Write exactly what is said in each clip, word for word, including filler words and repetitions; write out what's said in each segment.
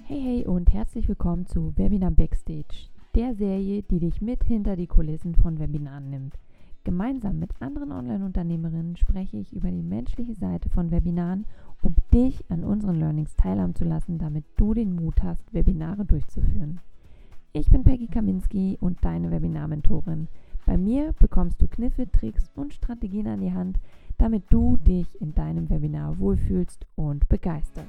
Hey, hey und herzlich willkommen zu Webinar Backstage, der Serie, die dich mit hinter die Kulissen von Webinaren nimmt. Gemeinsam mit anderen Online-Unternehmerinnen spreche ich über die menschliche Seite von Webinaren, um dich an unseren Learnings teilhaben zu lassen, damit du den Mut hast, Webinare durchzuführen. Ich bin Peggy Kaminski und deine Webinar-Mentorin. Bei mir bekommst du Kniffe, Tricks und Strategien an die Hand, damit du dich in deinem Webinar wohlfühlst und begeisterst.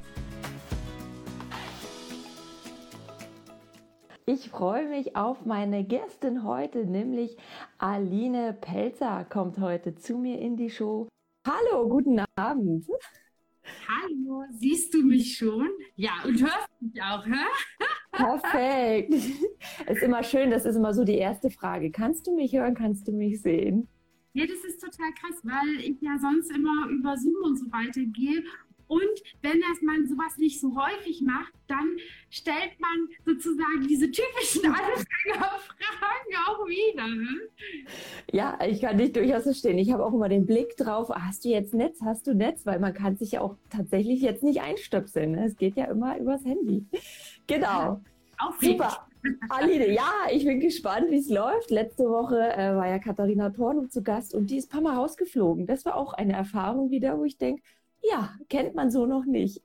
Ich freue mich auf meine Gästin heute, nämlich Aline Pelzer kommt heute zu mir in die Show. Hallo, guten Abend. Hallo, siehst du mich schon? Ja, und hörst mich auch, hä? Perfekt. Es ist immer schön, das ist immer so die erste Frage. Kannst du mich hören, kannst du mich sehen? Ja, das ist total krass, weil ich ja sonst immer über Zoom und so weiter gehe. Und wenn das man sowas nicht so häufig macht, dann stellt man sozusagen diese typischen Anfängerfragen auch wieder. Ne? Ja, ich kann dich durchaus verstehen. Ich habe auch immer den Blick drauf, hast du jetzt Netz, hast du Netz? Weil man kann sich ja auch tatsächlich jetzt nicht einstöpseln. Ne? Es geht ja immer übers Handy. Genau. Aufregend. Super. Aline, ja, ich bin gespannt, wie es läuft. Letzte Woche äh, war ja Katharina Tornum zu Gast und die ist ein paar Mal rausgeflogen. Das war auch eine Erfahrung wieder, wo ich denke, ja, kennt man so noch nicht.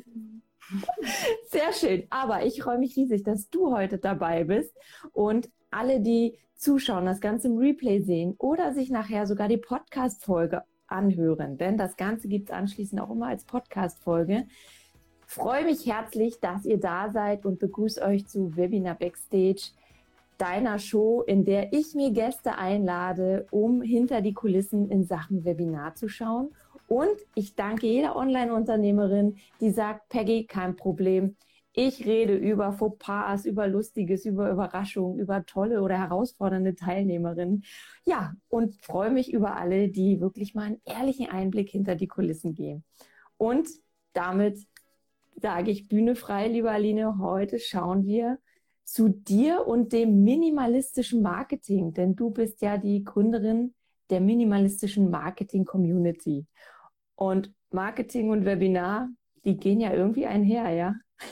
Sehr schön. Aber ich freue mich riesig, dass du heute dabei bist und alle, die zuschauen, das Ganze im Replay sehen oder sich nachher sogar die Podcast-Folge anhören, denn das Ganze gibt es anschließend auch immer als Podcast-Folge. Freue mich herzlich, dass ihr da seid und begrüße euch zu Webinar Backstage, deiner Show, in der ich mir Gäste einlade, um hinter die Kulissen in Sachen Webinar zu schauen. Und ich danke jeder Online-Unternehmerin, die sagt, Peggy, kein Problem. Ich rede über Fauxpas, über Lustiges, über Überraschungen, über tolle oder herausfordernde Teilnehmerinnen. Ja, und freue mich über alle, die wirklich mal einen ehrlichen Einblick hinter die Kulissen geben. Und damit sage ich Bühne frei, liebe Aline. Heute schauen wir zu dir und dem minimalistischen Marketing, denn du bist ja die Gründerin der minimalistischen Marketing-Community. Und Marketing und Webinar, die gehen ja irgendwie einher, ja?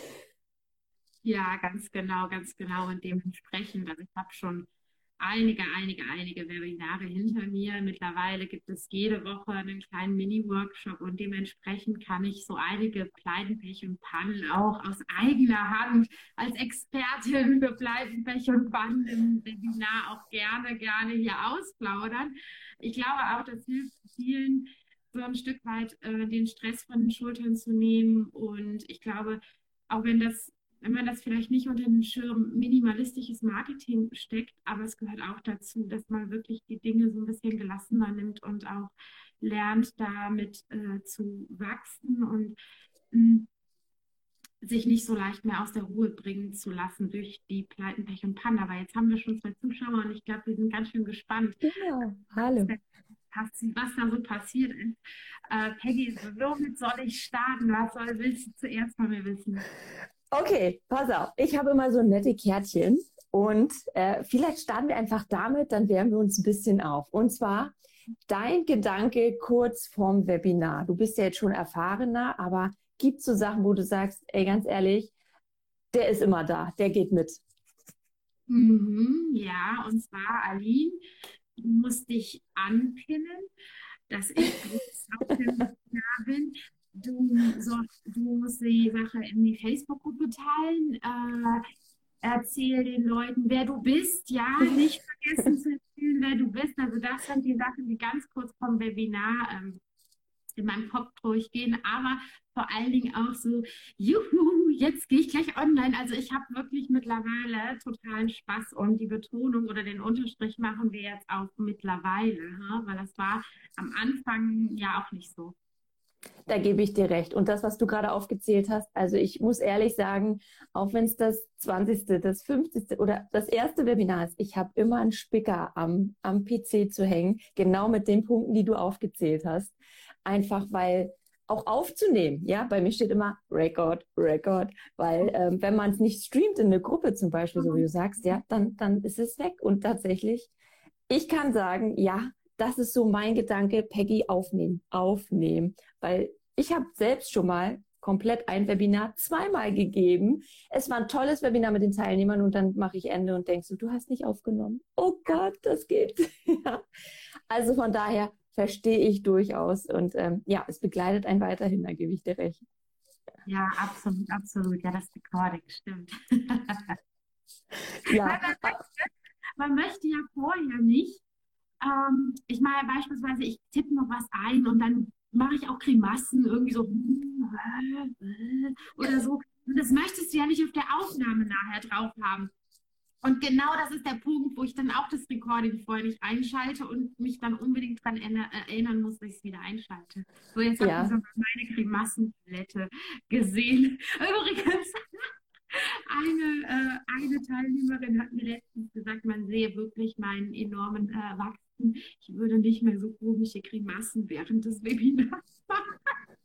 Ja, ganz genau, ganz genau. Und dementsprechend, also ich habe schon einige, einige, einige Webinare hinter mir. Mittlerweile gibt es jede Woche einen kleinen Mini-Workshop und dementsprechend kann ich so einige Pleiten, Pech und Pannen auch aus eigener Hand als Expertin für Pleiten, Pech und Pannen im Webinar auch gerne, gerne hier ausplaudern. Ich glaube auch, das hilft vielen, so ein Stück weit äh, den Stress von den Schultern zu nehmen. Und ich glaube, auch wenn das wenn man das vielleicht nicht unter den Schirm minimalistisches Marketing steckt, aber es gehört auch dazu, dass man wirklich die Dinge so ein bisschen gelassener nimmt und auch lernt, damit äh, zu wachsen und mh, sich nicht so leicht mehr aus der Ruhe bringen zu lassen durch die Pleiten, Pech und Pannen. Aber jetzt haben wir schon zwei Zuschauer und ich glaube, wir sind ganz schön gespannt, Genau. Hallo. was da so passiert ist. Äh, Peggy, womit soll ich starten? Was soll, willst du zuerst von mir wissen? Okay, pass auf. Ich habe immer so nette Kärtchen und äh, vielleicht starten wir einfach damit, dann wärmen wir uns ein bisschen auf. Und zwar dein Gedanke kurz vorm Webinar. Du bist ja jetzt schon erfahrener, aber gibt es so Sachen, wo du sagst, ey, ganz ehrlich, der ist immer da, der geht mit? Mhm, ja, und zwar, Aline, du musst dich anpinnen, dass ich auf dem Webinar bin. Du, so, du musst die Sache in die Facebook-Gruppe teilen. Äh, erzähl den Leuten, wer du bist. Ja, nicht vergessen zu erzählen, wer du bist. Also das sind die Sachen, die ganz kurz vom Webinar ähm, in meinem Kopf durchgehen. Aber vor allen Dingen auch so, juhu, jetzt gehe ich gleich online. Also ich habe wirklich mittlerweile totalen Spaß und die Betonung oder den Unterstrich machen wir jetzt auch mittlerweile, weil das war am Anfang ja auch nicht so. Da gebe ich dir recht. Und das, was du gerade aufgezählt hast, also ich muss ehrlich sagen, auch wenn es das zwanzigste, das fünfzigste oder das erste Webinar ist, ich habe immer einen Spicker am, am P C zu hängen, genau mit den Punkten, die du aufgezählt hast. Einfach weil auch aufzunehmen, ja, bei mir steht immer Record, Record, weil ähm, wenn man es nicht streamt in eine Gruppe zum Beispiel, so wie du sagst, ja, dann, dann ist es weg. Und tatsächlich, ich kann sagen, ja, das ist so mein Gedanke, Peggy, aufnehmen, aufnehmen. Weil ich habe selbst schon mal komplett ein Webinar zweimal gegeben. Es war ein tolles Webinar mit den Teilnehmern und dann mache ich Ende und denkst du, du hast nicht aufgenommen. Oh Gott, das geht. Ja. Also von daher verstehe ich durchaus und ähm, ja, es begleitet einen weiterhin, da gebe ich dir recht. Ja, absolut, absolut. Ja, das Recording stimmt. Ja. Weil man, möchte, man möchte ja vorher nicht, ähm, ich meine beispielsweise, ich tippe noch was ein und dann mache ich auch Grimassen, irgendwie so oder so. Und das möchtest du ja nicht auf der Aufnahme nachher drauf haben. Und genau das ist der Punkt, wo ich dann auch das Recording vorher nicht einschalte und mich dann unbedingt daran erinnern muss, dass ich es wieder einschalte. So, jetzt habt Ja. ihr so meine Grimassenpalette gesehen. Übrigens, eine, äh, eine Teilnehmerin hat mir letztens gesagt, man sehe wirklich meinen enormen äh, Wachstum. Ich würde nicht mehr so komische Grimassen während des Webinars machen.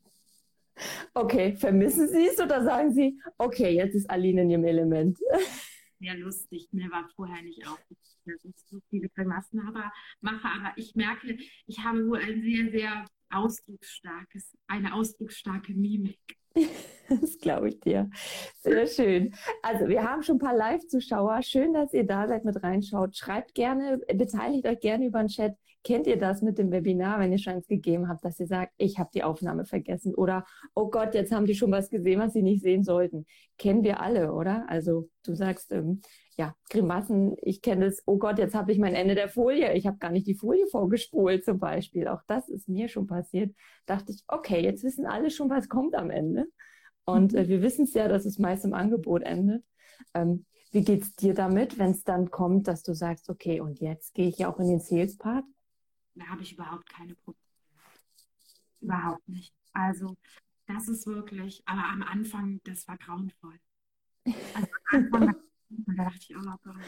Okay, vermissen Sie es oder sagen Sie, okay, jetzt ist Aline in ihrem Element? Sehr lustig. Mir war vorher nicht aufgefallen, dass ich so viele Grimassen aber, mache, aber ich merke, ich habe wohl ein sehr, sehr ausdrucksstarkes, eine ausdrucksstarke Mimik. Das glaube ich dir. Sehr schön. Also wir haben schon ein paar Live-Zuschauer. Schön, dass ihr da seid, mit reinschaut. Schreibt gerne, beteiligt euch gerne über den Chat. Kennt ihr das mit dem Webinar, wenn ihr schon eins gegeben habt, dass ihr sagt, ich habe die Aufnahme vergessen oder oh Gott, jetzt haben die schon was gesehen, was sie nicht sehen sollten. Kennen wir alle, oder? Also du sagst, ähm, ja, Grimassen, ich kenne es, oh Gott, jetzt habe ich mein Ende der Folie, ich habe gar nicht die Folie vorgespult zum Beispiel. Auch das ist mir schon passiert. Dachte ich, okay, jetzt wissen alle schon, was kommt am Ende. Und äh, wir wissen es ja, dass es meist im Angebot endet. Ähm, wie geht es dir damit, wenn es dann kommt, dass du sagst, okay, und jetzt gehe ich ja auch in den Sales-Part? Da habe ich überhaupt keine Probleme. Überhaupt nicht. Also das ist wirklich, aber am Anfang, das war grauenvoll. Also am Anfang, da dachte ich, oh Gott,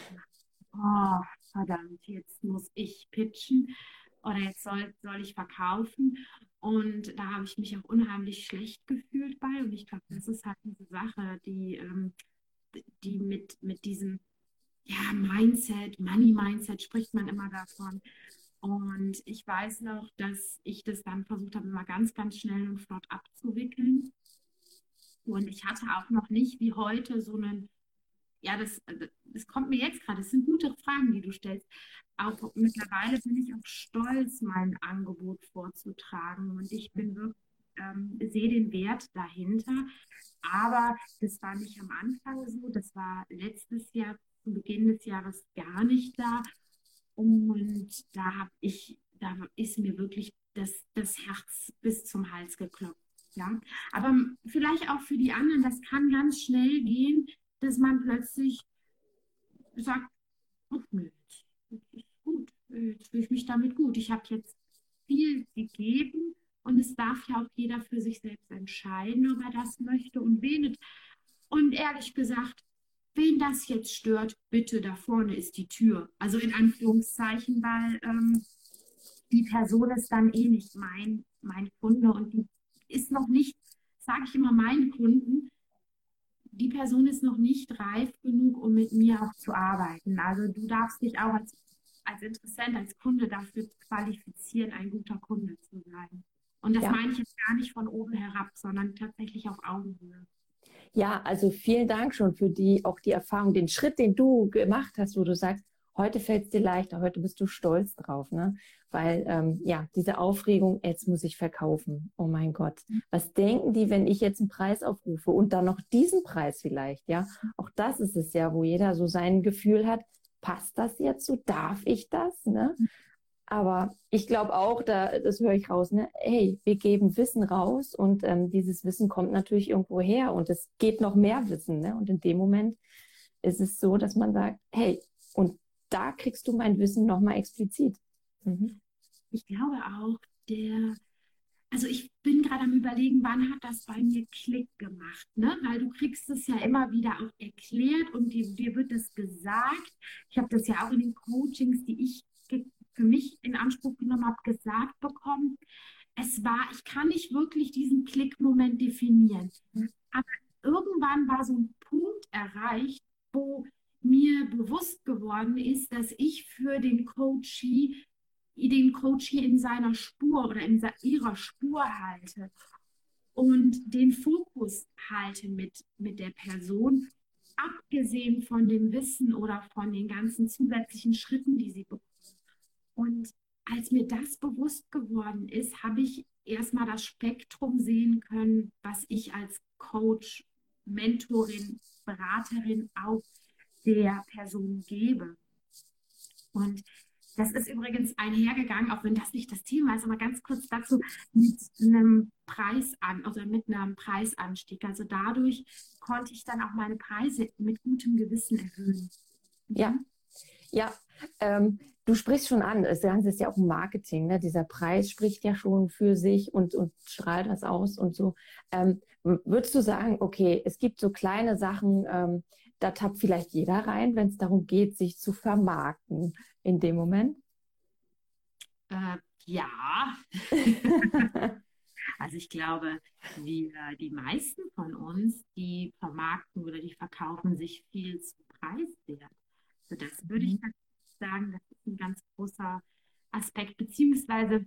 oh verdammt, jetzt muss ich pitchen oder jetzt soll, soll ich verkaufen. Und da habe ich mich auch unheimlich schlecht gefühlt bei. Und ich glaube, das ist halt diese Sache, die, ähm, die mit, mit diesem ja, Mindset, Money-Mindset spricht man immer davon. Und ich weiß noch, dass ich das dann versucht habe, immer ganz, ganz schnell und flott abzuwickeln. Und ich hatte auch noch nicht wie heute so einen, ja, das, das kommt mir jetzt gerade, das sind gute Fragen, die du stellst. Auch mittlerweile bin ich auch stolz, mein Angebot vorzutragen. Und ich bin wirklich, ähm, sehe den Wert dahinter. Aber das war nicht am Anfang so, das war letztes Jahr, zu Beginn des Jahres gar nicht da. Und da habe ich, da ist mir wirklich das, das Herz bis zum Hals geklopft. Ja? Aber vielleicht auch für die anderen, das kann ganz schnell gehen, dass man plötzlich sagt, oh, nö, jetzt ist gut, jetzt fühle ich mich damit gut. Ich habe jetzt viel gegeben und es darf ja auch jeder für sich selbst entscheiden, ob er das möchte und wen nicht. Und ehrlich gesagt, wen das jetzt stört, bitte, da vorne ist die Tür. Also in Anführungszeichen, weil ähm, die Person ist dann eh nicht mein, mein Kunde und die ist noch nicht, sage ich immer meinen Kunden, die Person ist noch nicht reif genug, um mit mir auch zu arbeiten. Also du darfst dich auch als, als Interessent, als Kunde dafür qualifizieren, ein guter Kunde zu sein. Und das Ja. meine ich jetzt gar nicht von oben herab, sondern tatsächlich auf Augenhöhe. Ja, also vielen Dank schon für die, auch die Erfahrung, den Schritt, den du gemacht hast, wo du sagst, heute fällt es dir leichter, heute bist du stolz drauf, ne? Weil, ähm, ja, diese Aufregung, jetzt muss ich verkaufen. Oh mein Gott. Was denken die, wenn ich jetzt einen Preis aufrufe und dann noch diesen Preis vielleicht, ja? Auch das ist es ja, wo jeder so sein Gefühl hat, passt das jetzt so? Darf ich das, ne? Aber ich glaube auch, da, das höre ich raus, ne? Hey, wir geben Wissen raus und ähm, dieses Wissen kommt natürlich irgendwo her und es geht noch mehr Wissen, ne? Und in dem Moment ist es so, dass man sagt, hey, und da kriegst du mein Wissen nochmal explizit. Mhm. Ich glaube auch, der, also ich bin gerade am Überlegen, wann hat das bei mir Klick gemacht, ne? Weil du kriegst es ja immer wieder auch erklärt und dir, dir wird es gesagt. Ich habe das ja auch in den Coachings, die ich für mich in Anspruch genommen habe, gesagt bekommen. Es war, ich kann nicht wirklich diesen Klickmoment definieren. Aber irgendwann war so ein Punkt erreicht, wo mir bewusst geworden ist, dass ich für den Coachee, den Coachee in seiner Spur oder in ihrer Spur halte. und den Fokus halte mit, mit der Person, abgesehen von dem Wissen oder von den ganzen zusätzlichen Schritten, die sie bekommt. Und als mir das bewusst geworden ist, habe ich erstmal das Spektrum sehen können, was ich als Coach, Mentorin, Beraterin auch der Person gebe. Und das ist übrigens einhergegangen, auch wenn das nicht das Thema ist, aber ganz kurz dazu, mit einem Preis an, oder mit einem Preisanstieg. Also dadurch konnte ich dann auch meine Preise mit gutem Gewissen erhöhen. Ja, ja. Ähm, du sprichst schon an, das Ganze ist ja auch Marketing, ne? Dieser Preis spricht ja schon für sich und, und strahlt das aus und so. Ähm, würdest du sagen, okay, es gibt so kleine Sachen, ähm, da tappt vielleicht jeder rein, wenn es darum geht, sich zu vermarkten in dem Moment? Äh, ja, also ich glaube, wir, die meisten von uns, die vermarkten oder die verkaufen sich viel zu preiswert. Also das würde ich Mhm. sagen, das ist ein ganz großer Aspekt, beziehungsweise,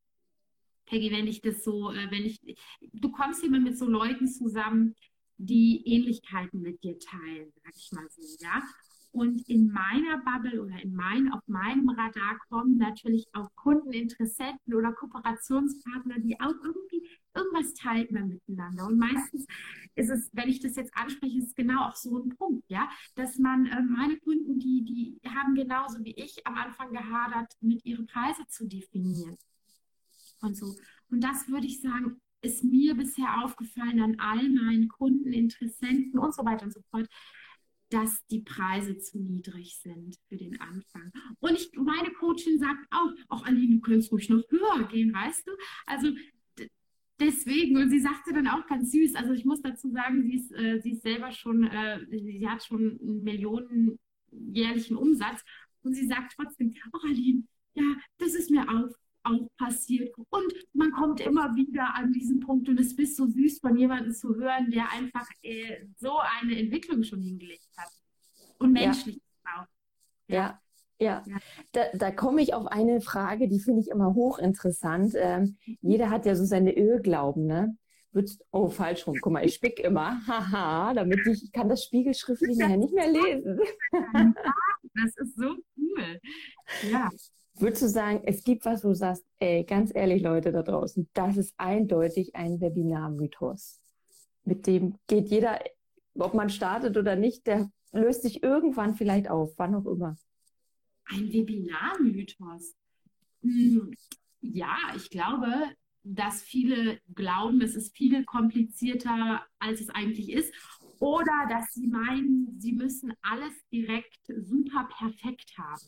Peggy, wenn ich das so, äh, wenn ich, du kommst immer mit so Leuten zusammen, die Ähnlichkeiten mit dir teilen, sag ich mal so, ja. Und in meiner Bubble oder in mein, auf meinem Radar kommen natürlich auch Kunden, Interessenten oder Kooperationspartner, die auch irgendwie irgendwas teilt man miteinander. Und meistens ist es, wenn ich das jetzt anspreche, ist es genau auch so ein Punkt, ja, dass man, äh, meine Kunden, die, die haben genauso wie ich am Anfang gehadert, mit ihre Preise zu definieren und so. Und das würde ich sagen, ist mir bisher aufgefallen an all meinen Kunden, Interessenten und so weiter und so fort, dass die Preise zu niedrig sind für den Anfang. Und ich, meine Coachin sagt auch, auch Aline, du könntest ruhig noch höher gehen, weißt du? Also deswegen, und sie sagte dann auch ganz süß, also ich muss dazu sagen, sie ist, äh, sie ist selber schon, äh, sie hat schon einen Millionen jährlichen Umsatz und sie sagt trotzdem, oh Aline, ja, das ist mir auch, auch passiert. Und man kommt immer wieder an diesen Punkt und es ist so süß von jemandem zu hören, der einfach äh, so eine Entwicklung schon hingelegt hat. Und Ja, menschlich auch. Ja, ja, ja. ja. Da, da komme ich auf eine Frage, die finde ich immer hochinteressant. Ähm, jeder hat ja so seine Irrglauben, ne? Würdest, oh, falsch rum. Guck mal, ich spick immer. Haha, damit ich, ich kann das Spiegelschriftlich nachher nicht mehr lesen. Das ist so cool. Ja. Würdest du sagen, es gibt was, wo du sagst, ey, ganz ehrlich, Leute da draußen, das ist eindeutig ein Webinar-Mythos. Mit dem geht jeder, ob man startet oder nicht, der löst sich irgendwann vielleicht auf, wann auch immer. Ein Webinar-Mythos. Hm, ja, ich glaube, dass viele glauben, es ist viel komplizierter, als es eigentlich ist. Oder dass sie meinen, sie müssen alles direkt super perfekt haben.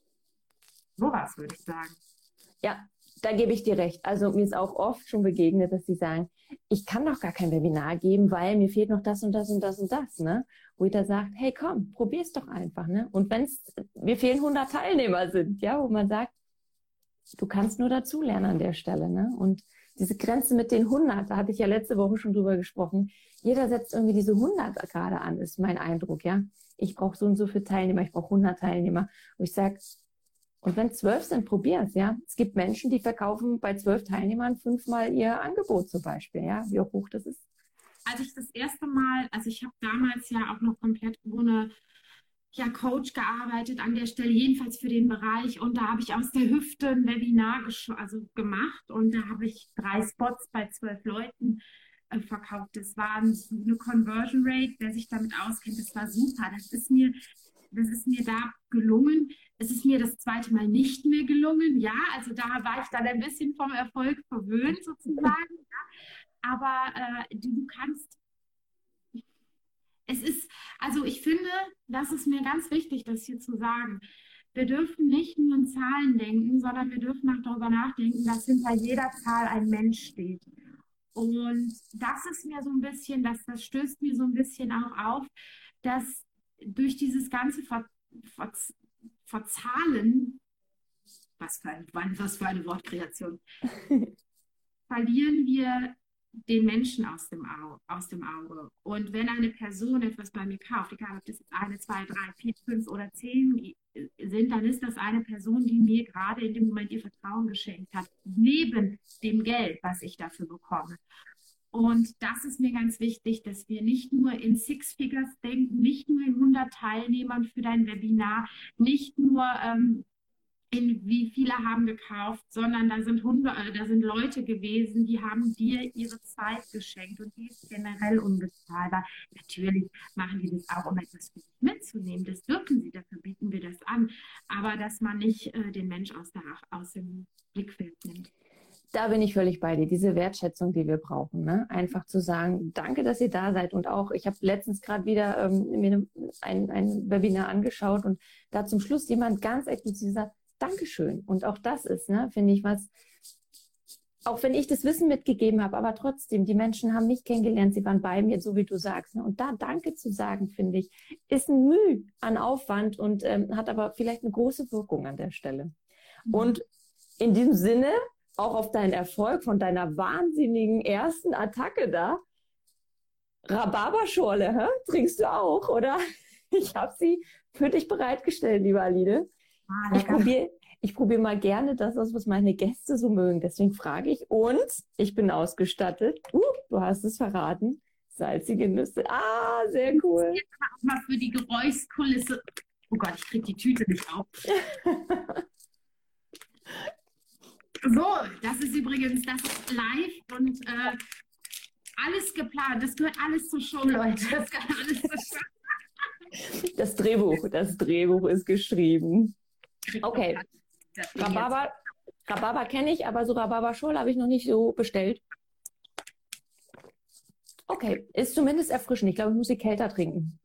Sowas würde ich sagen. Ja, da gebe ich dir recht. Also mir ist auch oft schon begegnet, dass sie sagen, ich kann doch gar kein Webinar geben, weil mir fehlt noch das und das und das und das, ne? Wo jeder sagt, hey komm, probier's doch einfach, ne? Und wenn es, mir fehlen hundert Teilnehmer sind, ja, wo man sagt, du kannst nur dazulernen an der Stelle, ne? Und diese Grenze mit den hundert, da hatte ich ja letzte Woche schon drüber gesprochen, jeder setzt irgendwie diese hundert gerade an, ist mein Eindruck, ja? Ich brauche so und so viele Teilnehmer, ich brauche hundert Teilnehmer. Und ich sage, und wenn zwölf sind, probier's, ja. Es gibt Menschen, die verkaufen bei zwölf Teilnehmern fünfmal ihr Angebot zum Beispiel, ja, wie auch hoch das ist. Als ich das erste Mal, also ich habe damals ja auch noch komplett ohne ja, Coach gearbeitet an der Stelle, jedenfalls für den Bereich. Und da habe ich aus der Hüfte ein Webinar also gemacht und da habe ich drei Spots bei zwölf Leuten äh, verkauft. Das war eine Conversion Rate, wer sich damit auskennt, das war super. Das ist mir, das ist mir da gelungen. Es ist mir das zweite Mal nicht mehr gelungen. Ja, also da war ich dann ein bisschen vom Erfolg verwöhnt sozusagen. Ja. Aber äh, du kannst es ist, also ich finde, das ist mir ganz wichtig, das hier zu sagen. Wir dürfen nicht nur in Zahlen denken, sondern wir dürfen auch darüber nachdenken, dass hinter jeder Zahl ein Mensch steht. Und das ist mir so ein bisschen, das, das stößt mir so ein bisschen auch auf, dass durch dieses ganze Ver, Ver, Verzahlen, was für, ein, was für eine Wortkreation, verlieren wir den Menschen aus dem, Auge, aus dem Auge. Und wenn eine Person etwas bei mir kauft, egal ob das jetzt eine, zwei, drei, vier, fünf oder zehn sind, dann ist das eine Person, die mir gerade in dem Moment ihr Vertrauen geschenkt hat, neben dem Geld, was ich dafür bekomme. Und das ist mir ganz wichtig, dass wir nicht nur in Six Figures denken, nicht nur in hundert Teilnehmern für dein Webinar, nicht nur ähm, in wie viele haben gekauft, sondern da sind Hunde, äh, da sind Leute gewesen, die haben dir ihre Zeit geschenkt und die ist generell unbezahlbar. Natürlich machen die das auch, um etwas für sich mitzunehmen. Das dürfen sie, dafür bieten wir das an. Aber dass man nicht äh, den Mensch aus, der, aus dem Blickfeld nimmt. Da bin ich völlig bei dir, diese Wertschätzung, die wir brauchen. Ne? Einfach zu sagen, danke, dass ihr da seid. Und auch, ich habe letztens gerade wieder ähm, mir ein, ein Webinar angeschaut und da zum Schluss jemand ganz explizit sagt, Dankeschön. Und auch das ist, ne, finde ich, was, auch wenn ich das Wissen mitgegeben habe, aber trotzdem, die Menschen haben mich kennengelernt, sie waren bei mir, so wie du sagst. Ne? Und da Danke zu sagen, finde ich, ist ein Mühe an Aufwand und ähm, hat aber vielleicht eine große Wirkung an der Stelle. Mhm. Und in diesem Sinne, auch auf deinen Erfolg von deiner wahnsinnigen ersten Attacke da, Rhabarberschorle, hä? Trinkst du auch, oder? Ich habe sie für dich bereitgestellt, liebe Aline. Ah, ich probiere ich probier mal gerne das aus, was meine Gäste so mögen. Deswegen frage ich. Und ich bin ausgestattet. Uh, du hast es verraten. Salzige Nüsse. Ah, sehr cool. Jetzt auch mal für die Geräuschkulisse. Oh Gott, ich kriege die Tüte nicht auf. So, das ist übrigens, das ist live und äh, alles geplant. Das gehört alles zur Show, Leute. Das gehört alles zur Show. Das Drehbuch, das Drehbuch ist geschrieben. Okay. Rhabarber, Rhabarber kenne ich, aber so Rhabarberschorle habe ich noch nicht so bestellt. Okay, ist zumindest erfrischend. Ich glaube, ich muss sie kälter trinken.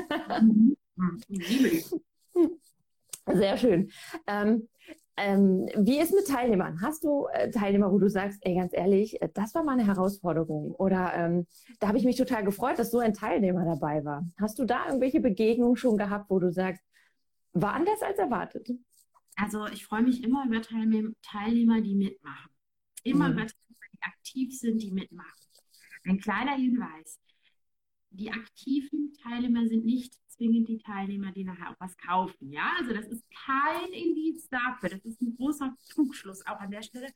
Sehr schön. Ähm, ähm, wie ist mit Teilnehmern? Hast du äh, Teilnehmer, wo du sagst, ey, ganz ehrlich, äh, das war mal eine Herausforderung oder ähm, da habe ich mich total gefreut, dass so ein Teilnehmer dabei war. Hast du da irgendwelche Begegnungen schon gehabt, wo du sagst, war anders als erwartet? Also ich freue mich immer über Teilnehmer, die mitmachen. Immer mhm. über Teilnehmer, die aktiv sind, die mitmachen. Ein kleiner Hinweis. Die aktiven Teilnehmer sind nicht zwingend die Teilnehmer, die nachher auch was kaufen. Ja, also das ist kein Indiz dafür. Das ist ein großer Trugschluss auch an der Stelle.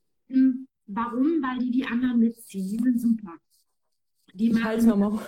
Warum? Weil die die anderen mitziehen. Die sind super. Die machen,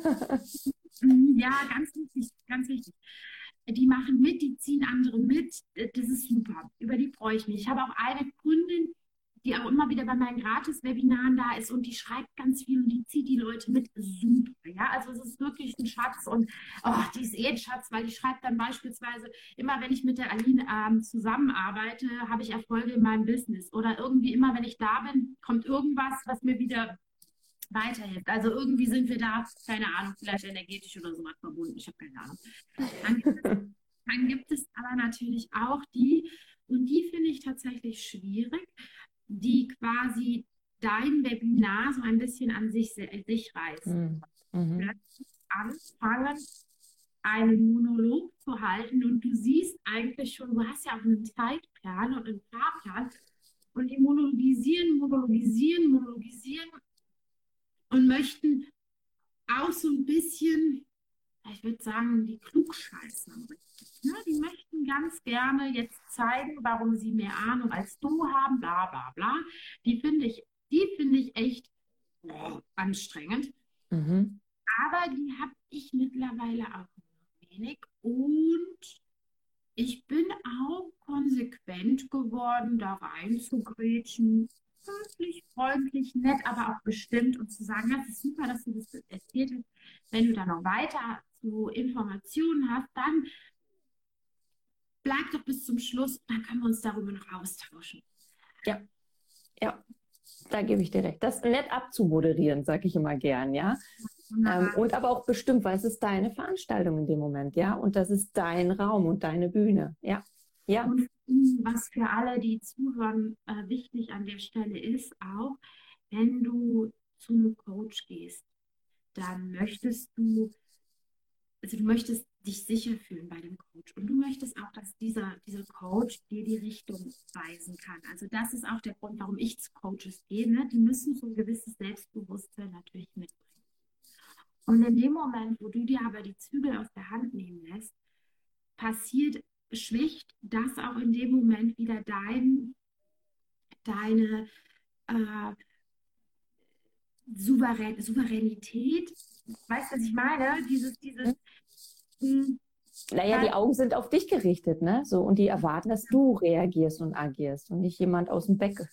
ja, ganz wichtig, ganz wichtig. Die machen mit, die ziehen andere mit. Das ist super. Über die freue ich mich. Ich habe auch eine Kundin, die auch immer wieder bei meinen Gratis-Webinaren da ist und die schreibt ganz viel und die zieht die Leute mit. Super. Ja, also es ist wirklich ein Schatz und oh, die ist eh ein Schatz, weil die schreibt dann beispielsweise immer, wenn ich mit der Aline ähm, zusammenarbeite, habe ich Erfolge in meinem Business oder irgendwie immer, wenn ich da bin, kommt irgendwas, was mir wieder weiterhilft. Also irgendwie sind wir da, keine Ahnung, vielleicht energetisch oder so was verbunden. Ich habe keine Ahnung. Dann gibt, es, dann gibt es aber natürlich auch die, und die finde ich tatsächlich schwierig, die quasi dein Webinar so ein bisschen an sich, sich reißen. Mhm. Plötzlich anfangen, einen Monolog zu halten und du siehst eigentlich schon, du hast ja auch einen Zeitplan und einen Fahrplan und die monologisieren, monologisieren, monologisieren und möchten auch so ein bisschen, ich würde sagen, die Klugscheißer. Ne? Die möchten ganz gerne jetzt zeigen, warum sie mehr Ahnung als du haben, bla bla bla. Die finde ich, die finde ich echt oh, anstrengend. Mhm. Aber die habe ich mittlerweile auch wenig. Und ich bin auch konsequent geworden, da reinzugrätschen. Höflich, freundlich, nett, aber auch bestimmt und zu sagen, das ist super, dass du das erzählt hast. Wenn du da noch weiter zu Informationen hast, dann bleib doch bis zum Schluss, dann können wir uns darüber noch austauschen. Ja, ja, da gebe ich dir recht. Das nett abzumoderieren, sage ich immer gern, ja. Ähm, und aber auch bestimmt, weil es ist deine Veranstaltung in dem Moment, ja, und das ist dein Raum und deine Bühne, ja. Ja. Und was für alle, die zuhören, äh, wichtig an der Stelle ist auch, wenn du zu einem Coach gehst, dann möchtest du, also du möchtest dich sicher fühlen bei dem Coach und du möchtest auch, dass dieser, dieser Coach dir die Richtung weisen kann. Also das ist auch der Grund, warum ich zu Coaches gehe. Ne? Die müssen so ein gewisses Selbstbewusstsein natürlich mitbringen. Und in dem Moment, wo du dir aber die Zügel aus der Hand nehmen lässt, passiert schwächt das auch in dem Moment wieder dein, deine, äh, Souverän Souveränität, weißt du, was ich meine? Dieses, dieses, hm, Naja, die weil, Augen sind auf dich gerichtet, ne? So, und die erwarten, dass du reagierst und agierst und nicht jemand aus dem Backend.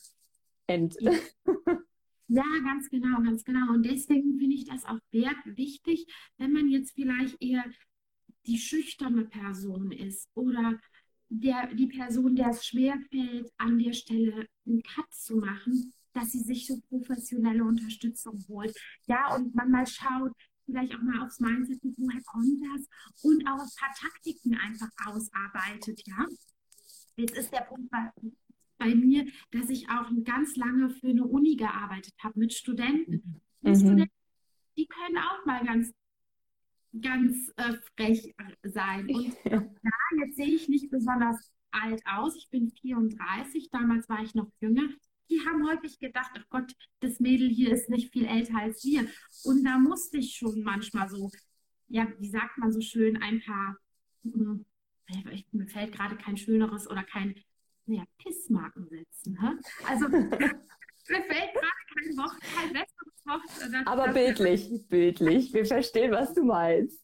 ja, ganz genau, ganz genau. Und deswegen finde ich das auch wert, wichtig, wenn man jetzt vielleicht eher die schüchterne Person ist oder der, die Person, der es schwerfällt, an der Stelle einen Cut zu machen, dass sie sich so professionelle Unterstützung holt. Ja, und man mal schaut, vielleicht auch mal aufs Mindset, woher kommt das? Und auch ein paar Taktiken einfach ausarbeitet, ja. Jetzt ist der Punkt bei, bei mir, dass ich auch ganz lange für eine Uni gearbeitet habe mit Studenten. Und Mhm. Studenten, die können auch mal ganz ganz äh, frech sein. Und ja, jetzt sehe ich nicht besonders alt aus. Ich bin vierunddreißig, damals war ich noch jünger. Die haben häufig gedacht, ach Gott, das Mädel hier ist nicht viel älter als wir. Und da musste ich schon manchmal so, ja, wie sagt man so schön, ein paar, hm, ich, mir fällt gerade kein schöneres oder kein, naja, Pissmarken setzen. Hä? Also mir fällt gerade kein Wort, kein besseres Wort. Das, Aber das, bildlich, bildlich. Wir verstehen, was du meinst.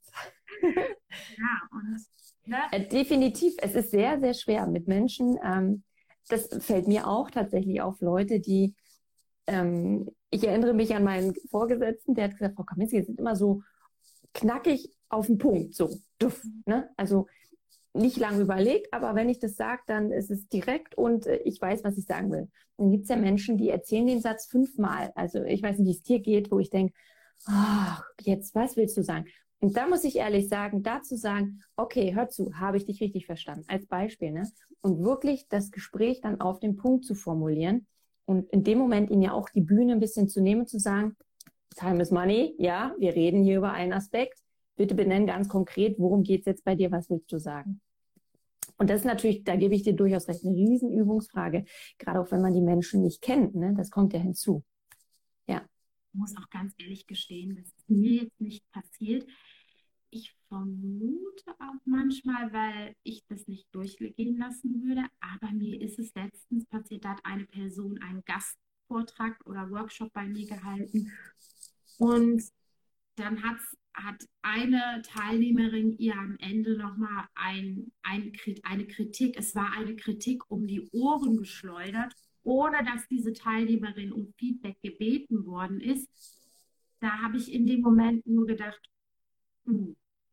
ja, und ne? Äh, definitiv, es ist sehr, sehr schwer mit Menschen. Ähm, das fällt mir auch tatsächlich auf, Leute, die, ähm, ich erinnere mich an meinen Vorgesetzten, der hat gesagt, Frau Kaminski, Sie sind immer so knackig auf den Punkt, so, duff, ne? Also nicht lange überlegt, aber wenn ich das sage, dann ist es direkt und äh, ich weiß, was ich sagen will. Dann gibt es ja Menschen, die erzählen den Satz fünfmal. Also ich weiß nicht, wie es dir geht, wo ich denke, ach, jetzt, was willst du sagen? Und da muss ich ehrlich sagen, dazu sagen, okay, hör zu, habe ich dich richtig verstanden, als Beispiel, ne? Und wirklich das Gespräch dann auf den Punkt zu formulieren und in dem Moment ihnen ja auch die Bühne ein bisschen zu nehmen, zu sagen, Time is money, ja, wir reden hier über einen Aspekt, bitte benennen ganz konkret, worum geht es jetzt bei dir, was willst du sagen? Und das ist natürlich, da gebe ich dir durchaus recht, eine Riesenübungsfrage, gerade auch wenn man die Menschen nicht kennt, ne? Das kommt ja hinzu. Ja. Ich muss auch ganz ehrlich gestehen, das ist mir jetzt nicht passiert. Ich vermute auch manchmal, weil ich das nicht durchgehen lassen würde, aber mir ist es letztens passiert, da hat eine Person einen Gastvortrag oder Workshop bei mir gehalten und dann hat's, hat eine Teilnehmerin ihr am Ende nochmal ein, ein, eine Kritik, es war eine Kritik um die Ohren geschleudert, ohne dass diese Teilnehmerin um Feedback gebeten worden ist. Da habe ich in dem Moment nur gedacht, uh,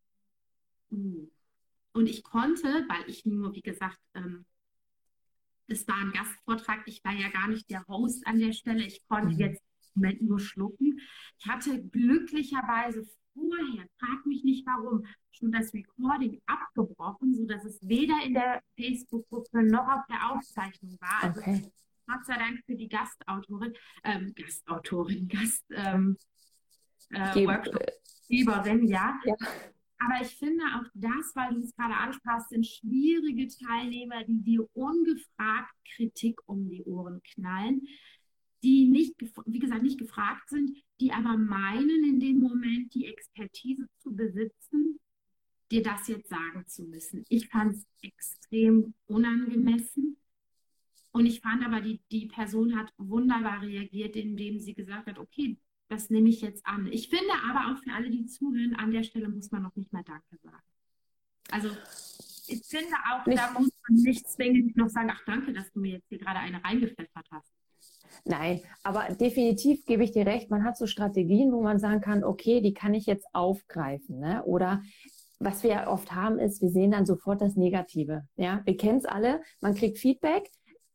uh. Und ich konnte, weil ich nur, wie gesagt, ähm, das war ein Gastvortrag, ich war ja gar nicht der Host an der Stelle, ich konnte Mhm. jetzt im Moment nur schlucken. Ich hatte glücklicherweise vorher, frag mich nicht warum, schon das Recording abgebrochen, sodass es weder in der Facebook-Gruppe noch auf der Aufzeichnung war. Also Okay. Gott sei Dank für die Gastautorin, ähm, Gastautorin, Gast, ähm, äh, Geb, Workshopgeberin, ja. ja. Aber ich finde auch das, weil du es gerade ansprachst, sind schwierige Teilnehmer, die dir ungefragt Kritik um die Ohren knallen, die nicht, wie gesagt, nicht gefragt sind, die aber meinen, in dem Moment die Expertise zu besitzen, dir das jetzt sagen zu müssen. Ich fand es extrem unangemessen. Und ich fand aber, die, die Person hat wunderbar reagiert, indem sie gesagt hat, okay, das nehme ich jetzt an. Ich finde aber auch für alle, die zuhören, an der Stelle muss man noch nicht mal Danke sagen. Also ich finde auch, Nicht, da muss man nicht zwingend noch sagen, ach danke, dass du mir jetzt hier gerade eine reingepfeffert hast. nein, aber definitiv gebe ich dir recht, man hat so Strategien, wo man sagen kann, okay, die kann ich jetzt aufgreifen, ne? Oder was wir ja oft haben, ist, wir sehen dann sofort das Negative. Ja? Wir kennen es alle, man kriegt Feedback,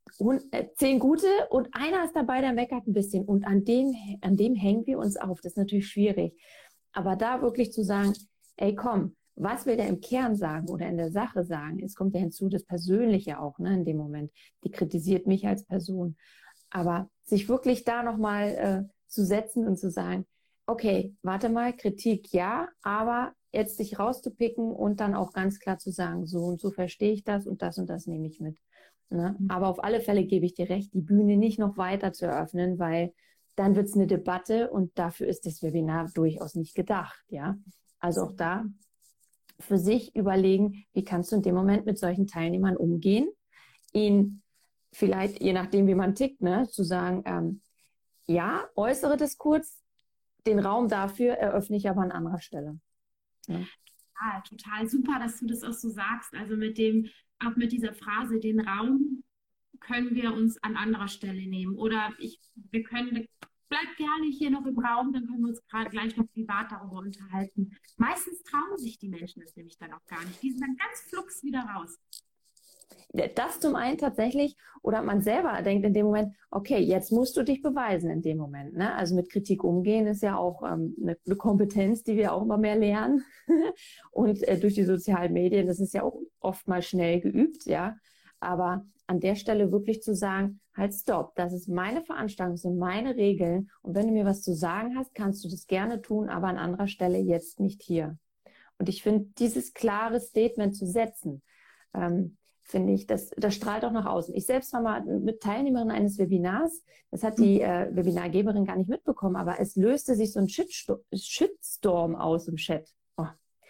zehn gute und einer ist dabei, der meckert ein bisschen und an dem, an dem hängen wir uns auf. Das ist natürlich schwierig. Aber da wirklich zu sagen, ey komm, was will der im Kern sagen oder in der Sache sagen? Es kommt ja hinzu, das Persönliche auch, ne, in dem Moment. Die kritisiert mich als Person. Aber sich wirklich da nochmal äh, zu setzen und zu sagen, okay, warte mal, Kritik ja, aber jetzt sich rauszupicken und dann auch ganz klar zu sagen, so und so verstehe ich das und das und das nehme ich mit. Ne? Aber auf alle Fälle gebe ich dir recht, die Bühne nicht noch weiter zu eröffnen, weil dann wird es eine Debatte und dafür ist das Webinar durchaus nicht gedacht. Ja? Also auch da für sich überlegen, wie kannst du in dem Moment mit solchen Teilnehmern umgehen, ihnen vielleicht, je nachdem wie man tickt, ne, zu sagen, ähm, ja, äußere das kurz, den Raum dafür eröffne ich aber an anderer Stelle. Ja. Ja, total super, dass du das auch so sagst. Also mit dem, auch mit dieser Phrase, den Raum können wir uns an anderer Stelle nehmen. Oder ich, wir können, bleib gerne hier noch im Raum, dann können wir uns gerade gleich noch privat darüber unterhalten. Meistens trauen sich die Menschen das nämlich dann auch gar nicht. Die sind dann ganz flugs wieder raus. Das zum einen tatsächlich, oder man selber denkt in dem Moment, okay, jetzt musst du dich beweisen in dem Moment. Ne? Also mit Kritik umgehen ist ja auch ähm, eine, eine Kompetenz, die wir auch immer mehr lernen. Und äh, durch die sozialen Medien, das ist ja auch oft mal schnell geübt, ja. Aber an der Stelle wirklich zu sagen, halt stopp, das ist meine Veranstaltung, das sind meine Regeln. Und wenn du mir was zu sagen hast, kannst du das gerne tun, aber an anderer Stelle jetzt nicht hier. Und ich finde, dieses klare Statement zu setzen, ähm, finde ich, das, das strahlt auch nach außen. Ich selbst war mal mit Teilnehmerin eines Webinars, das hat die äh, Webinargeberin gar nicht mitbekommen, aber es löste sich so ein Shitstorm, Shitstorm aus im Chat. Oh.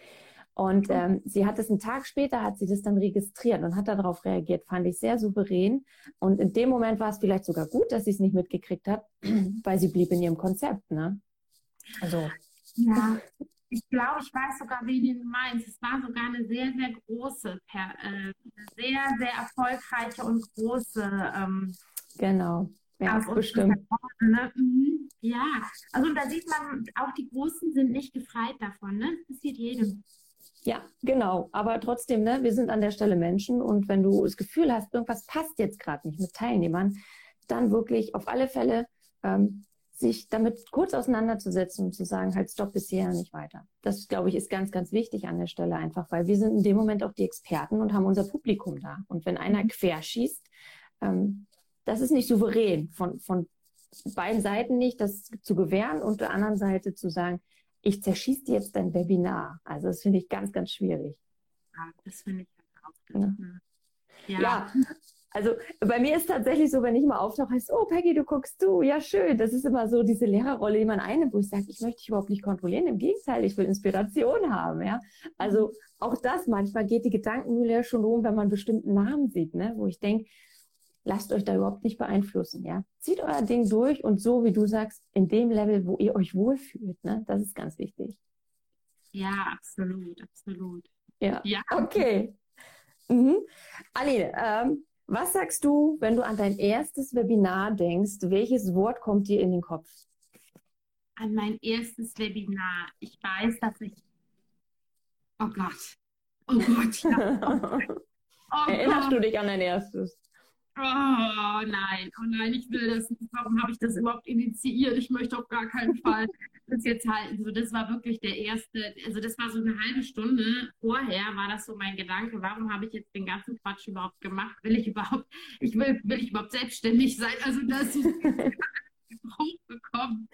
Und ähm, sie hat es einen Tag später, hat sie das dann registriert und hat darauf reagiert, fand ich sehr souverän. Und in dem Moment war es vielleicht sogar gut, dass sie es nicht mitgekriegt hat, weil sie blieb in ihrem Konzept. Ne? Also. Ja. Ich glaube, ich weiß sogar, wen du meinst. Es war sogar eine sehr, sehr große, per, äh, sehr, sehr erfolgreiche und große. Ähm, genau, ja, bestimmt. Ne? Mhm. Ja, also da sieht man, auch die Großen sind nicht gefeit davon, ne? Das passiert jedem. Ja, genau. Aber trotzdem, ne, wir sind an der Stelle Menschen und wenn du das Gefühl hast, irgendwas passt jetzt gerade nicht mit Teilnehmern, dann wirklich auf alle Fälle ähm, sich damit kurz auseinanderzusetzen und zu sagen, halt stopp bis hierher, nicht weiter. Das, glaube ich, ist ganz, ganz wichtig an der Stelle einfach, weil wir sind in dem Moment auch die Experten und haben unser Publikum da. Und wenn einer querschießt, ähm, das ist nicht souverän, von, von beiden Seiten nicht, das zu gewähren und der anderen Seite zu sagen, ich zerschieße dir jetzt dein Webinar. Also das finde ich ganz, ganz schwierig. Ja, das finde ich auch. Ja. Ja. ja. Also bei mir ist tatsächlich so, wenn ich mal auftauche, heißt oh Peggy, du guckst du, ja schön. Das ist immer so diese Lehrerrolle, die man einnimmt, wo ich sage, ich möchte dich überhaupt nicht kontrollieren. Im Gegenteil, ich will Inspiration haben. Ja, also auch das, manchmal geht die Gedankenmühle ja schon um, wenn man einen bestimmten Namen sieht, ne? Wo ich denke, lasst euch da überhaupt nicht beeinflussen. Ja, zieht euer Ding durch und so, wie du sagst, in dem Level, wo ihr euch wohlfühlt. Ne? Das ist ganz wichtig. Ja, absolut, absolut. Ja, ja. Okay. Mhm. Aline, ähm, was sagst du, wenn du an dein erstes Webinar denkst? Welches Wort kommt dir in den Kopf? An mein erstes Webinar. Ich weiß, dass ich... Oh Gott. Oh Gott. Ja. Oh Gott. Oh Erinnerst Gott. du dich an dein erstes? Oh nein, oh nein, ich will das nicht. Warum habe ich das überhaupt initiiert? Ich möchte auf gar keinen Fall das jetzt halten. So, das war wirklich der erste, also das war so eine halbe Stunde vorher, war das so mein Gedanke, warum habe ich jetzt den ganzen Quatsch überhaupt gemacht? Will ich überhaupt, ich will, will ich überhaupt selbstständig sein? Also das ist hochgekommen.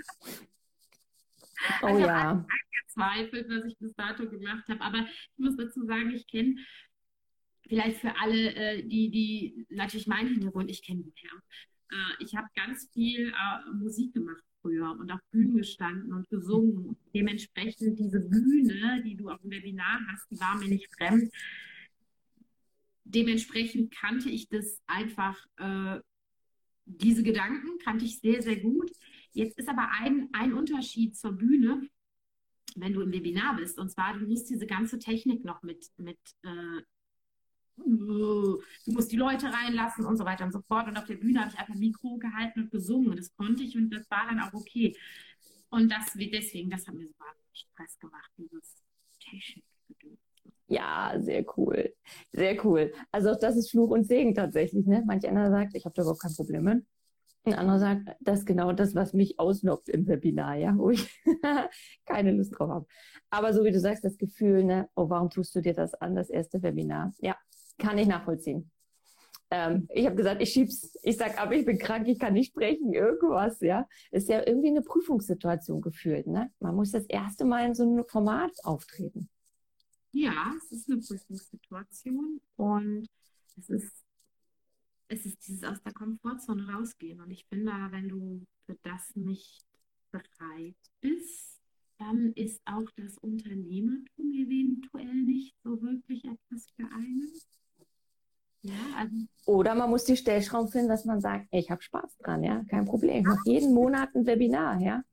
Oh also ja. Ich habe angezweifelt, was ich bis dato gemacht habe. Aber ich muss dazu sagen, ich kenne vielleicht für alle, äh, die, die natürlich meinen Hintergrund, ich kenne den Herrn. Äh, ich habe ganz viel äh, Musik gemacht früher und auf Bühnen gestanden und gesungen. Und dementsprechend diese Bühne, die du auf dem Webinar hast, die war mir nicht fremd. Dementsprechend kannte ich das einfach, äh, diese Gedanken kannte ich sehr, sehr gut. Jetzt ist aber ein, ein Unterschied zur Bühne, wenn du im Webinar bist. Und zwar, du musst diese ganze Technik noch mit, mit äh, du musst die Leute reinlassen und so weiter und so fort. Und auf der Bühne habe ich einfach ein Mikro gehalten und gesungen. Und das konnte ich und das war dann auch okay. Und das deswegen, das hat mir so Stress gemacht, dieses Technik. Ja, sehr cool. Sehr cool. Also auch das ist Fluch und Segen tatsächlich. Ne? Manch einer sagt, ich habe da überhaupt kein Problem mit. Ein anderer sagt, das ist genau das, was mich auslockt im Webinar, ja, wo ich keine Lust drauf habe. Aber so wie du sagst, das Gefühl, ne, oh, warum tust du dir das an, das erste Webinar? Ja, kann ich nachvollziehen. Ähm, ich habe gesagt, ich schieb's, ich sag ab, ich bin krank, ich kann nicht sprechen, irgendwas, ja. Ist ja irgendwie eine Prüfungssituation gefühlt, ne? Man muss das erste Mal in so einem Format auftreten. Ja, es ist eine Prüfungssituation und es ist, es ist dieses aus der Komfortzone rausgehen. Und ich finde, wenn du für das nicht bereit bist, dann ist auch das Unternehmertum eventuell nicht so wirklich etwas für einen. Ja, also Oder man muss die Stellschrauben finden, dass man sagt, ey, ich habe Spaß dran, ja, kein Problem. Ich mache jeden Monat ein Webinar, ja.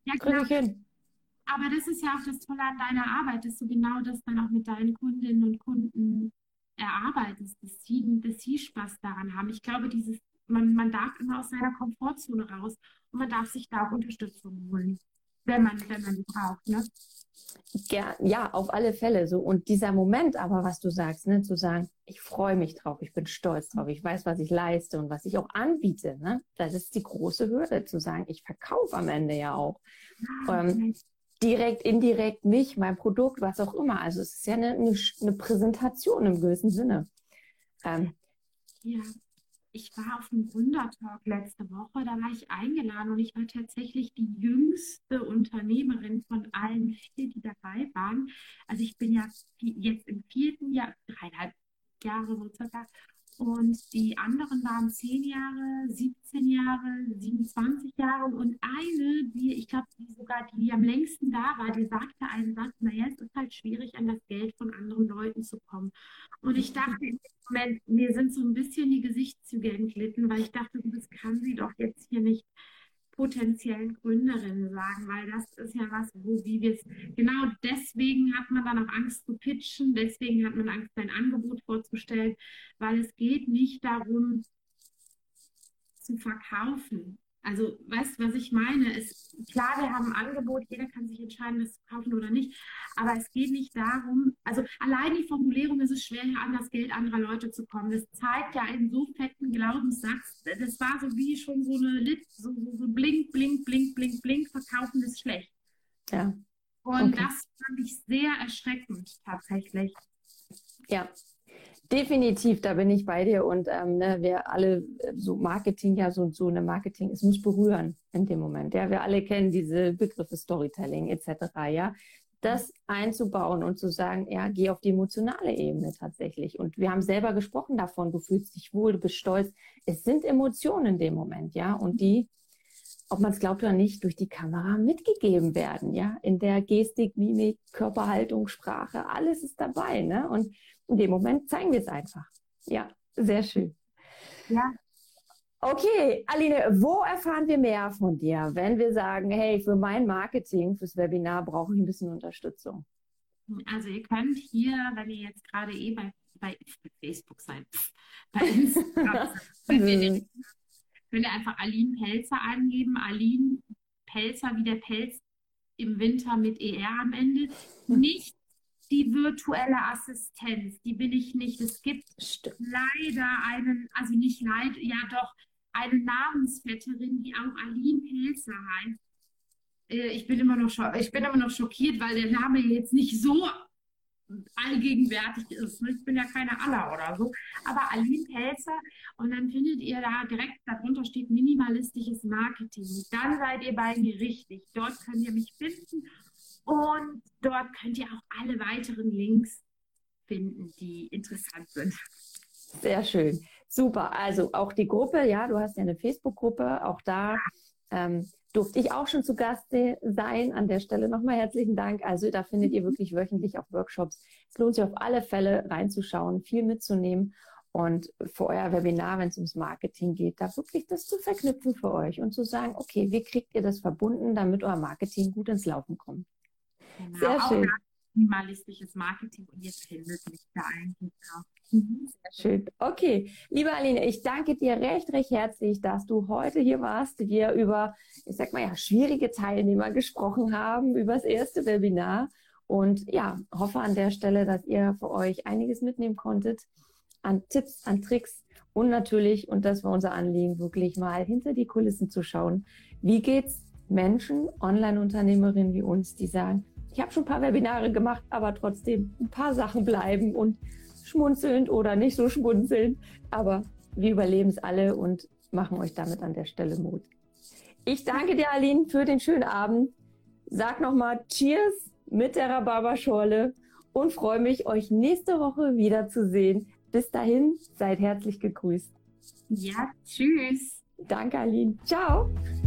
Ja, Drücke genau. ich hin. Aber das ist ja auch das Tolle an deiner Arbeit, dass du genau das dann auch mit deinen Kundinnen und Kunden erarbeitest, dass sie, dass sie Spaß daran haben. Ich glaube, dieses, man, man darf immer aus seiner Komfortzone raus und man darf sich da auch Unterstützung holen, wenn man, wenn man die braucht, ne? Ja, ja, auf alle Fälle so. Und dieser Moment aber, was du sagst, ne, zu sagen, ich freue mich drauf, ich bin stolz drauf, ich weiß, was ich leiste und was ich auch anbiete, ne? Das ist die große Hürde, zu sagen, ich verkaufe am Ende ja auch. Ähm, direkt, indirekt mich, mein Produkt, was auch immer. Also es ist ja eine, eine, eine Präsentation im gewissen Sinne. Ähm, Ja, ich war auf einem Gründertalk letzte Woche, da war ich eingeladen und ich war tatsächlich die jüngste Unternehmerin von allen vier, die dabei waren. Also ich bin ja vi- jetzt im vierten Jahr, dreieinhalb Jahre so circa. Und die anderen waren zehn Jahre, siebzehn Jahre, siebenundzwanzig Jahre. Und eine, die, ich glaube, die sogar die, die am längsten da war, die sagte einen Satz, naja, es ist halt schwierig, an das Geld von anderen Leuten zu kommen. Und ich dachte im Moment, mir sind so ein bisschen die Gesichtszüge entglitten, weil ich dachte, das kann sie doch jetzt hier nicht potenziellen Gründerinnen sagen, weil das ist ja was, wo, wie wir es, genau deswegen hat man dann auch Angst zu pitchen, deswegen hat man Angst, sein Angebot vorzustellen, weil es geht nicht darum, zu verkaufen. Also, weißt du, was ich meine? Es, klar, wir haben ein Angebot, jeder kann sich entscheiden, das zu kaufen oder nicht. Aber es geht nicht darum, also allein die Formulierung ist es schwer, hier an das Geld anderer Leute zu kommen. Das zeigt ja einen so fetten Glaubenssatz. Das war so wie schon so eine Lit, so, so, so blink, blink, blink, blink, blink, verkaufen ist schlecht. ja, Und okay. das fand ich sehr erschreckend tatsächlich. Ja, definitiv, da bin ich bei dir. Und ähm, ne, wir alle, äh, so Marketing, ja, so, so eine Marketing, es muss berühren in dem Moment. Ja, wir alle kennen diese Begriffe Storytelling et cetera. Ja, das einzubauen und zu sagen, ja, geh auf die emotionale Ebene tatsächlich. Und wir haben selber gesprochen davon, du fühlst dich wohl, du bist stolz. Es sind Emotionen in dem Moment, ja, und die, ob man es glaubt oder nicht, durch die Kamera mitgegeben werden, ja, in der Gestik, Mimik, Körperhaltung, Sprache, alles ist dabei, ne? Und in dem Moment zeigen wir es einfach. Ja, sehr schön. Ja, Okay, Aline, wo erfahren wir mehr von dir, wenn wir sagen, hey, für mein Marketing, fürs Webinar brauche ich ein bisschen Unterstützung? also ihr könnt hier, wenn ihr jetzt gerade eh bei, bei Facebook seid, bei Instagram seid, könnt ihr könnt ihr einfach Aline Pelzer eingeben. Aline Pelzer wie der Pelz im Winter mit E R am Ende. Nicht die virtuelle Assistenz, die bin ich nicht. Es gibt Stimmt. leider einen, also nicht leider, ja doch, eine Namensvetterin, die auch Aline Pelzer heißt. Äh, Ich bin immer noch, scho- ich bin immer noch schockiert, weil der Name jetzt nicht so allgegenwärtig ist. Ich bin ja keine Anna oder so. Aber Aline Pelzer und dann findet ihr da direkt, darunter steht minimalistisches Marketing. Dann seid ihr bei mir richtig. Dort könnt ihr mich finden und dort könnt ihr auch alle weiteren Links finden, die interessant sind. Sehr schön. Super. Also auch die Gruppe, ja, du hast ja eine Facebook-Gruppe, auch da ähm, durfte ich auch schon zu Gast sein. An der Stelle nochmal herzlichen Dank. Also da findet ihr wirklich wöchentlich auch Workshops. Es lohnt sich auf alle Fälle reinzuschauen, viel mitzunehmen und für euer Webinar, wenn es ums Marketing geht, da wirklich das zu verknüpfen für euch und zu sagen, okay, wie kriegt ihr das verbunden, damit euer Marketing gut ins Laufen kommt. Genau, Sehr auch schön. minimalistisches Marketing und ihr findet mich da eigentlich auch. Mhm. Sehr schön. Okay, liebe Aline, ich danke dir recht, recht herzlich, dass du heute hier warst, wir über, ich sag mal ja, schwierige Teilnehmer gesprochen haben, über das erste Webinar und ja, hoffe an der Stelle, dass ihr für euch einiges mitnehmen konntet an Tipps, an Tricks und natürlich, und das war unser Anliegen, wirklich mal hinter die Kulissen zu schauen. Wie geht's Menschen, Online-Unternehmerinnen wie uns, die sagen, ich habe schon ein paar Webinare gemacht, aber trotzdem ein paar Sachen bleiben und schmunzelnd oder nicht so schmunzelnd, aber wir überleben es alle und machen euch damit an der Stelle Mut. Ich danke dir, Aline, für den schönen Abend. Sag nochmal Cheers mit der Rhabarberschorle und freue mich, euch nächste Woche wiederzusehen. Bis dahin, seid herzlich gegrüßt. Ja, tschüss. Danke, Aline. Ciao.